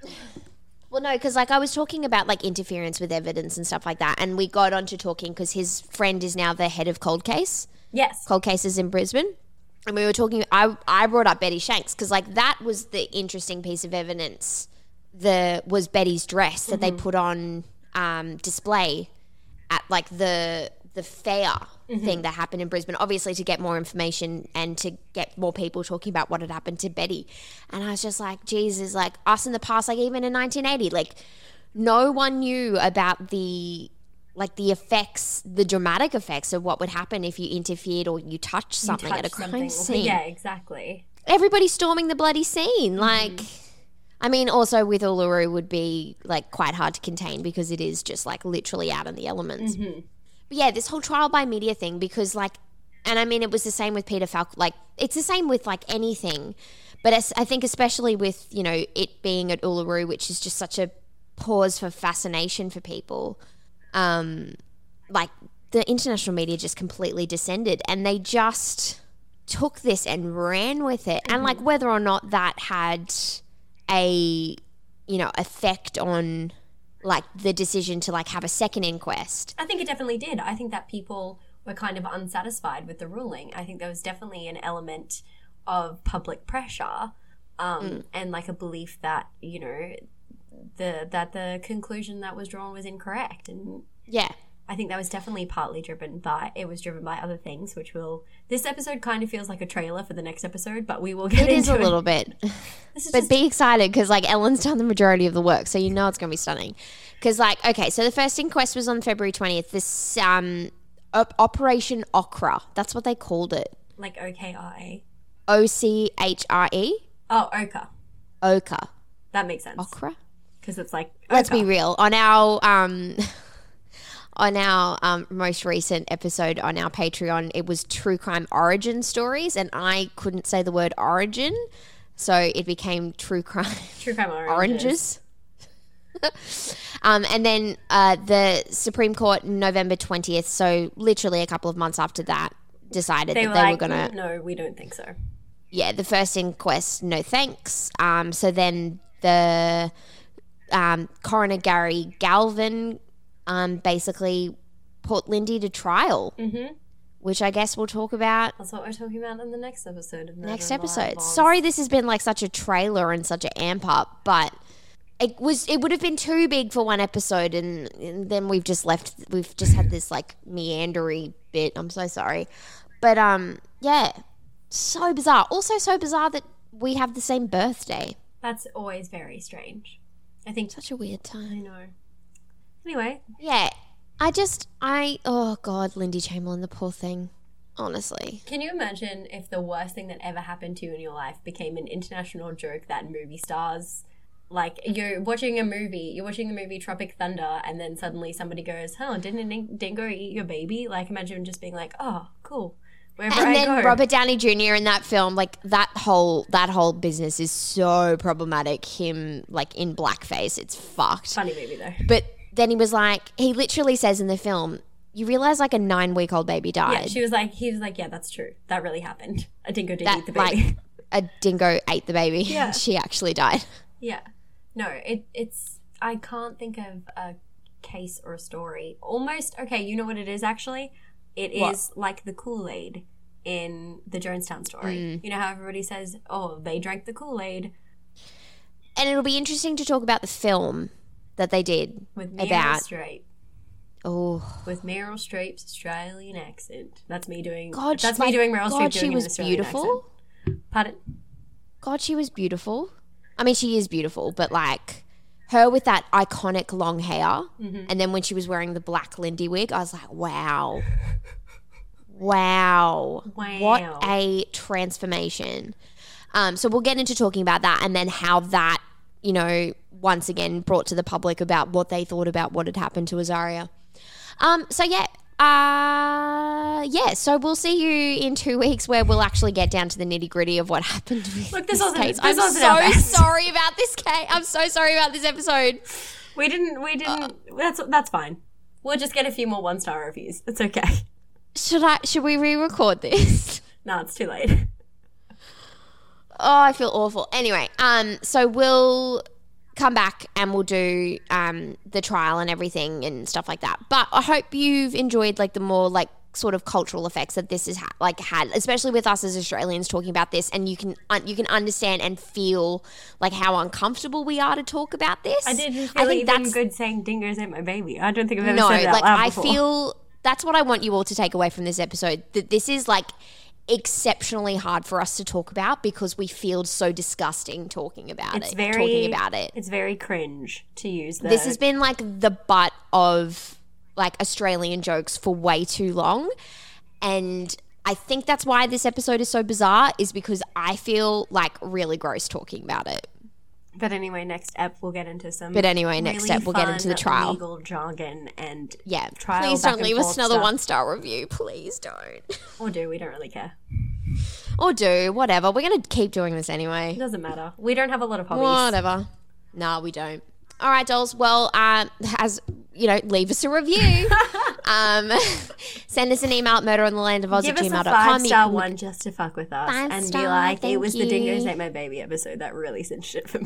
Speaker 1: Well, no, because like I was talking about like interference with evidence and stuff like that, and we got onto talking because his friend is now the head of cold case.
Speaker 2: Yes,
Speaker 1: cold cases in Brisbane. And we were talking. I I brought up Betty Shanks because like that was the interesting piece of evidence. The was Betty's dress that mm-hmm. they put on um, display at like the the fair mm-hmm. thing that happened in Brisbane, obviously to get more information and to get more people talking about what had happened to Betty. And I was just like, Jesus, like us in the past, like even in nineteen eighty, like no one knew about the like the effects, the dramatic effects of what would happen if you interfered or you touched something
Speaker 2: you touched
Speaker 1: at a crime
Speaker 2: something.
Speaker 1: scene.
Speaker 2: Yeah, exactly.
Speaker 1: Everybody storming the bloody scene, mm-hmm. like. I mean, also with Uluru would be like quite hard to contain because it is just like literally out in the elements. Mm-hmm. But yeah, this whole trial by media thing because like, and I mean, it was the same with Peter Falk. Like, it's the same with like anything, but as, I think especially with you know it being at Uluru, which is just such a pause for fascination for people. Um, like the international media just completely descended, and they just took this and ran with it, mm-hmm. and like whether or not that had a you know effect on like the decision to like have a second inquest.
Speaker 2: I think it definitely did. I think that people were kind of unsatisfied with the ruling. I think there was definitely an element of public pressure um, mm. and like a belief that you know the that the conclusion that was drawn was incorrect. And
Speaker 1: yeah,
Speaker 2: I think that was definitely partly driven by, it was driven by other things, which will, this episode kind of feels like a trailer for the next episode, but we will get
Speaker 1: It
Speaker 2: into
Speaker 1: is a
Speaker 2: it.
Speaker 1: little bit.
Speaker 2: This is
Speaker 1: But
Speaker 2: just,
Speaker 1: be excited because, like, Ellen's done the majority of the work, so you know it's going to be stunning. Because, like, okay, so the first inquest was on February twentieth. This um, op- Operation Ochre. That's what they called it.
Speaker 2: like O K R A.
Speaker 1: O C H R E?
Speaker 2: Oh, Ochre.
Speaker 1: Ochre.
Speaker 2: That makes sense.
Speaker 1: Ochre?
Speaker 2: Because it's like,
Speaker 1: Let's
Speaker 2: ochre.
Speaker 1: be real. On our um, on our um, most recent episode on our Patreon, it was true crime origin stories, and I couldn't say the word origin, so it became true crime
Speaker 2: True crime oranges.
Speaker 1: oranges. um, and then uh, the Supreme Court, November twentieth, so literally a couple of months after that, decided
Speaker 2: They
Speaker 1: that
Speaker 2: were
Speaker 1: they
Speaker 2: like,
Speaker 1: were going to...
Speaker 2: "Mm, no, we don't think so.
Speaker 1: Yeah, the first inquest, no thanks. Um, so then the um, coroner Gary Galvin um, basically put Lindy to trial,
Speaker 2: Mm-hmm.
Speaker 1: which I guess we'll talk about
Speaker 2: That's what we're talking about in the next episode. Of
Speaker 1: next
Speaker 2: Murder
Speaker 1: episode.
Speaker 2: Live.
Speaker 1: Sorry, this has been like such a trailer and such an amp up, but it was it would have been too big for one episode, and, and then we've just left. We've just had this like meandery bit. I'm so sorry, but um, yeah, so bizarre. Also, so bizarre that we have the same birthday.
Speaker 2: That's always very strange. I think.
Speaker 1: Such a weird
Speaker 2: I
Speaker 1: time.
Speaker 2: know. Anyway,
Speaker 1: Yeah, I just I oh god, Lindy Chamberlain, the poor thing. Honestly,
Speaker 2: can you imagine if the worst thing that ever happened to you in your life became an international joke that movie stars, like you're watching a movie, you're watching the movie Tropic Thunder, and then suddenly somebody goes, "Oh, didn't a ding- dingo eat your baby?" Like, imagine just being like, "Oh, cool." Wherever
Speaker 1: and
Speaker 2: I
Speaker 1: then
Speaker 2: go.
Speaker 1: Robert Downey Junior in that film, like that whole that whole business is so problematic. Him like in blackface, it's fucked.
Speaker 2: Funny movie though.
Speaker 1: But then he was like, he literally says in the film, "You realize like a nine week old baby died."
Speaker 2: Yeah, she was like, he was like, "Yeah, that's true. That really happened. A dingo did
Speaker 1: that
Speaker 2: eat the baby."
Speaker 1: like a dingo ate the baby.
Speaker 2: Yeah.
Speaker 1: She actually died.
Speaker 2: Yeah. No, it it's I can't think of a case or a story. Almost okay, you know what it is actually? It
Speaker 1: What?
Speaker 2: is like the Kool-Aid in the Jonestown story.
Speaker 1: Mm.
Speaker 2: You know how everybody says, "Oh, they drank the Kool-Aid,"
Speaker 1: And it'll be interesting to talk about the film that they did
Speaker 2: with Meryl
Speaker 1: about.
Speaker 2: Streep.
Speaker 1: Oh
Speaker 2: With Meryl Streep's Australian accent. That's me doing
Speaker 1: God,
Speaker 2: that's
Speaker 1: like,
Speaker 2: me doing Meryl
Speaker 1: God,
Speaker 2: Streep
Speaker 1: she
Speaker 2: doing an
Speaker 1: was
Speaker 2: Australian
Speaker 1: beautiful.
Speaker 2: accent. Pardon?
Speaker 1: God, she was beautiful. I mean, she is beautiful, but like her with that iconic long hair,
Speaker 2: Mm-hmm.
Speaker 1: and then when she was wearing the black Lindy wig, I was like, wow. Wow.
Speaker 2: Wow.
Speaker 1: What a transformation. Um, so we'll get into talking about that and then how that, you know, once again brought to the public about what they thought about what had happened to Azaria. Um, so yeah, uh, yeah. So we'll see you in two weeks where we'll actually get down to the nitty gritty of what happened with
Speaker 2: Look, this
Speaker 1: this
Speaker 2: wasn't-
Speaker 1: case.
Speaker 2: this
Speaker 1: I'm
Speaker 2: wasn't our
Speaker 1: so
Speaker 2: best.
Speaker 1: sorry about this case. I'm so sorry about this episode.
Speaker 2: We didn't we didn't
Speaker 1: Uh,
Speaker 2: that's that's fine. We'll just get a few more one-star reviews. It's okay.
Speaker 1: Should I? Should we re-record this?
Speaker 2: No, it's too late.
Speaker 1: Oh, I feel awful. Anyway, um, so we'll come back and we'll do um the trial and everything and stuff like that. But I hope you've enjoyed like the more like sort of cultural effects that this has ha- like had, especially with us as Australians talking about this, and you can un- you can understand and feel like how uncomfortable we are to talk about this.
Speaker 2: I didn't
Speaker 1: I
Speaker 2: feel
Speaker 1: think
Speaker 2: even
Speaker 1: that's
Speaker 2: good saying dingoes ate my baby. I don't think I've ever
Speaker 1: no,
Speaker 2: said it out
Speaker 1: like
Speaker 2: loud
Speaker 1: I
Speaker 2: before.
Speaker 1: feel that's what I want you all to take away from this episode. That this is like exceptionally hard for us to talk about because we feel so disgusting talking about
Speaker 2: It's
Speaker 1: it.
Speaker 2: very
Speaker 1: talking about it.
Speaker 2: It's very cringe to use the
Speaker 1: This has been like the butt of like Australian jokes for way too long. And I think that's why this episode is so bizarre, is because I feel like really gross talking about it.
Speaker 2: But anyway, next ep we'll get into some
Speaker 1: But anyway, next
Speaker 2: really
Speaker 1: step we'll get into the
Speaker 2: fun
Speaker 1: trial.
Speaker 2: legal jargon and
Speaker 1: Yeah.
Speaker 2: trial
Speaker 1: Please
Speaker 2: back
Speaker 1: don't
Speaker 2: and
Speaker 1: leave us
Speaker 2: forth
Speaker 1: another
Speaker 2: stuff.
Speaker 1: one star review. Please don't.
Speaker 2: Or do, we don't really care.
Speaker 1: Or do, whatever. We're going to keep doing this anyway.
Speaker 2: It doesn't matter. We don't have a lot of hobbies.
Speaker 1: Whatever. No, we don't. All right, dolls. Well, um, as you know, leave us a review. um, send us an email at murderonthelandofoz
Speaker 2: Give
Speaker 1: at
Speaker 2: us
Speaker 1: gmail
Speaker 2: a
Speaker 1: dot com.
Speaker 2: five
Speaker 1: You
Speaker 2: star
Speaker 1: can-
Speaker 2: one just to fuck with us
Speaker 1: Five
Speaker 2: and be
Speaker 1: star,
Speaker 2: like, it
Speaker 1: thank
Speaker 2: was the
Speaker 1: you.
Speaker 2: dingoes ate my baby episode that really cinched it for me.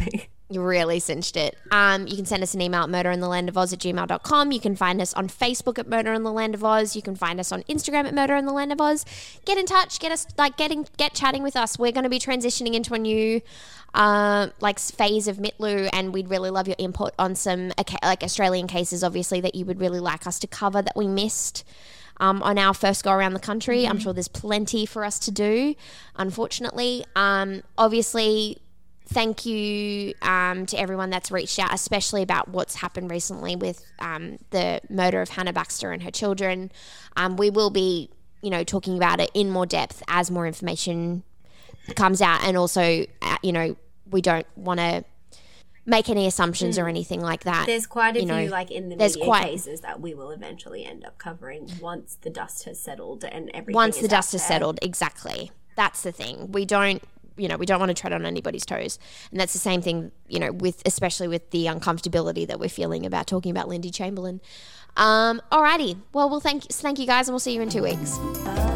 Speaker 1: You really cinched it. Um, you can send us an email at murderinthelandofoz at gmail dot com. You can find us on Facebook at Murder in the Land of Oz. You can find us on Instagram at Murder in the Land of Oz. Get in touch. Get us like getting get chatting with us. We're going to be transitioning into a new uh, like phase of Mitlu, and we'd really love your input on some like Australian cases, obviously, that you would really like us to cover that we missed. Um, on our first go around the country. Mm-hmm. I'm sure there's plenty for us to do, unfortunately. Um, obviously, thank you um, to everyone that's reached out, especially about what's happened recently with um, the murder of Hannah Baxter and her children. Um, we will be, you know, talking about it in more depth as more information comes out. And also, uh, you know, we don't want to make any assumptions mm. or anything like that.
Speaker 2: There's quite a
Speaker 1: you
Speaker 2: few
Speaker 1: know,
Speaker 2: like in the media quite, cases that we will eventually end up covering once the dust has settled and everything
Speaker 1: once
Speaker 2: is
Speaker 1: the dust has
Speaker 2: there.
Speaker 1: settled. Exactly. That's the thing. We don't, you know, we don't want to tread on anybody's toes. And that's the same thing, you know, with especially with the uncomfortability that we're feeling about talking about Lindy Chamberlain. Um, alrighty. Well, we'll thank thank you guys, and we'll see you in two weeks. Bye.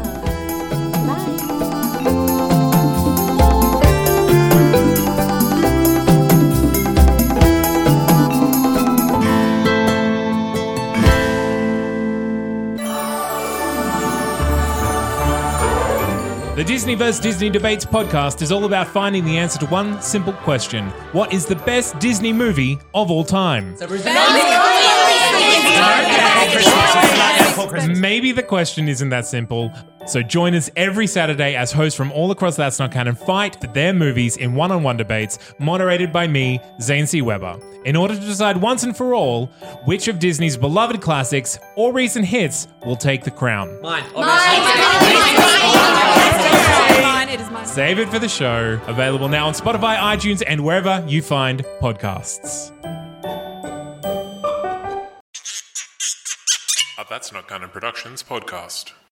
Speaker 3: The Disney versus. Disney Debates podcast is all about finding the answer to one simple question. What is the best Disney movie of all time? Maybe the question isn't that simple. So join us every Saturday as hosts from all across That's Not Canon fight for their movies in one-on-one debates moderated by me, Zane C. Weber, in order to decide once and for all which of Disney's beloved classics or recent hits will take the crown.
Speaker 4: Mine.
Speaker 5: Mine. It is mine.
Speaker 3: Save it for the show. Available now on Spotify, iTunes, and wherever you find podcasts.
Speaker 6: A That's Not Canon Productions podcast.